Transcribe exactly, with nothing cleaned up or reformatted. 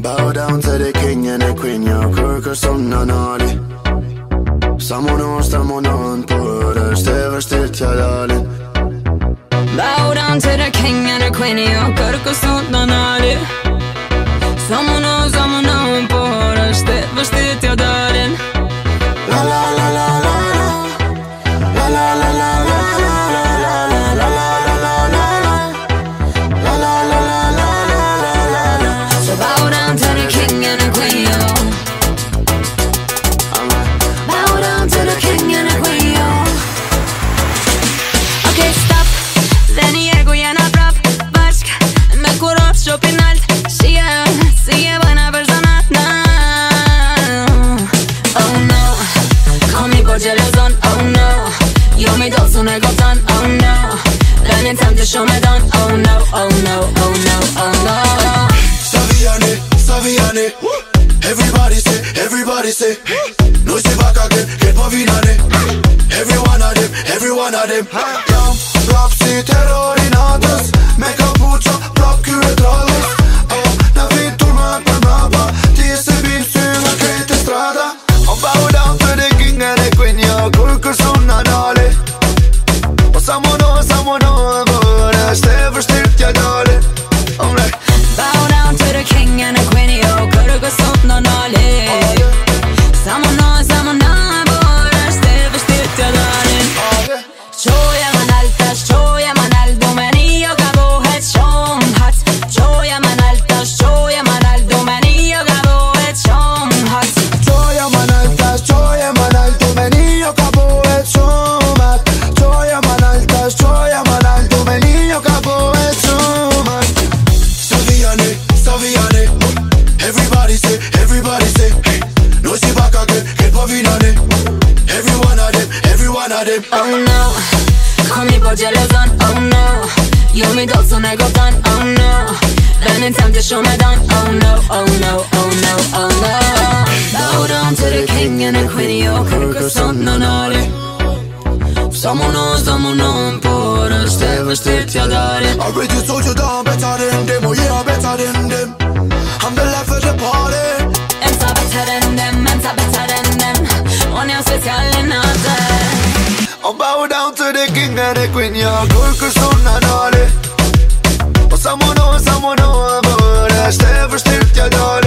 Bow down to the king and the queen, jag kërkër som në nali. Sa munon, sa munon, por është e vështirë t'ja dalin. Bow down to the king and the queen, jag kërkër som në nali. Sa munon, sa munon, por është e vështirë t'ja dalin. La la la la la la, la la la la la, la la la la la, la la la la, la la la la la, la la. So bow down to the king and the queen, yo. Bow down to the king and the queen, yo. Okay, stop. Dhe një ego jena prap bashk me kurot shopin alt. Shie, si e bëjna për zanat na. Oh no, kom një po gjelozon, oh no. Jo mi do sun e gotan, oh no. Venin tem të shumë e don, oh no, oh no, oh no, oh no. Saviani, Saviani, everybody say, everybody say. Noi si back again, che po vinane. Every one of them, every one of them. Jam, prap si terrori natës. Me kapuqa, prap kyre trallës. Oh, na vit turma për mrapa. Ti se bim sy nga krejt e strada. Oh, bow down to the king and the queen, jo, kur kërson na nale. Po sa mono, sa mono, por është e vështirë t'ja dale. Oh, ne. Bow down to the king and the queen, yo, kërkë sot në nale. Sa mono, sa mono, por është e vështirë t'ja dalin. Qoja më naltash, qoja më nal, domeni jo ka bohet shumë hat. Qoja më naltash, qoja më nal, domeni jo ka bohet shumë hat. Qoja më naltash, qoja më nal, domeni jo ka bohet shumë hat. Qoja më naltash, qoja më nal, domeni jo ka bohet shumë hat. Saviani, Saviani, everybody say, everybody say. Noi si back again, che po vinane. Every one of them, every one of them. Oh no, kom një po gjelozon, oh no. Jo mi do sun e gotan, oh no. Venin tem të shumë e don, oh no, oh no, oh no, oh no. Bow down to the king and the queen, jo kërkë sot në nale. Sa munon, sa munon, por është e vështirë t'ja dalin. I read you told you down better than them, oh yeah, better than them. I'm the life of the party. Em sa better than them, em sa better than them. Unë jam special në atë. Oh, bow down to the king and the queen, ja, kur kërson në nale. Po sa munon, sa munon, por është e vështirë t'ja dale.